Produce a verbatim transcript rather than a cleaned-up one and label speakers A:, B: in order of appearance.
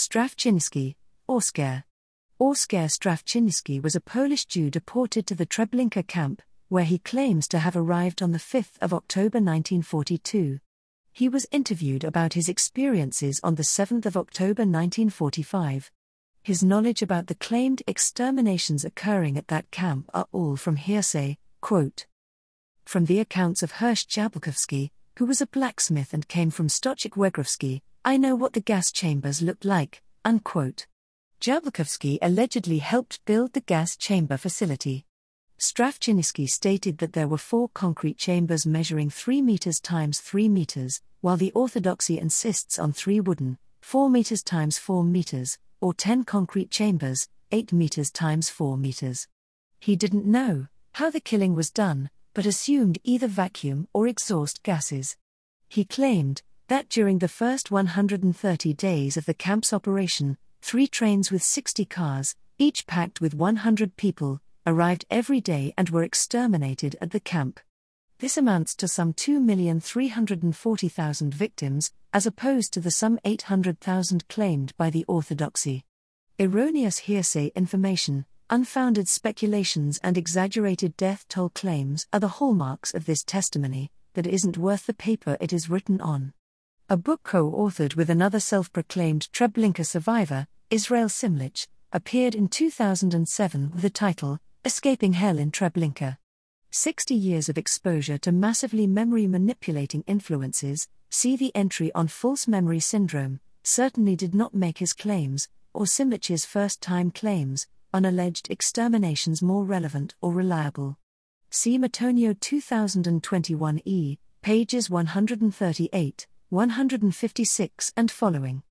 A: Strawczyński, Oskar. Oskar Strawczyński was a Polish Jew deported to the Treblinka camp, where he claims to have arrived on the fifth of October nineteen forty-two. He was interviewed about his experiences on the seventh of October nineteen forty-five. His knowledge about the claimed exterminations occurring at that camp are all from hearsay, quote, from the accounts of Hirsch Jablkowski, who was a blacksmith and came from Stoczek Wegrowski, I know what the gas chambers looked like, unquote. Jablkowski allegedly helped build the gas chamber facility. Strawczyński stated that there were four concrete chambers measuring three meters times three meters, while the orthodoxy insists on three wooden, four meters times four meters, or ten concrete chambers, eight meters times four meters. He didn't know how the killing was done, but assumed either vacuum or exhaust gases. He claimed that during the first one hundred thirty days of the camp's operation, three trains with sixty cars, each packed with one hundred people, arrived every day and were exterminated at the camp. This amounts to some two million three hundred forty thousand victims, as opposed to the some eight hundred thousand claimed by the orthodoxy. Erroneous hearsay information, unfounded speculations and exaggerated death toll claims are the hallmarks of this testimony, that isn't worth the paper it is written on. A book co-authored with another self-proclaimed Treblinka survivor, Israel Simlich, appeared in two thousand seven with the title, Escaping Hell in Treblinka. sixty years of exposure to massively memory-manipulating influences, see the entry on false memory syndrome, certainly did not make his claims, or Simlich's first-time claims, on alleged exterminations more relevant or reliable. See Matonio two thousand twenty-one E, pages one hundred thirty-eight, one hundred fifty-six and following.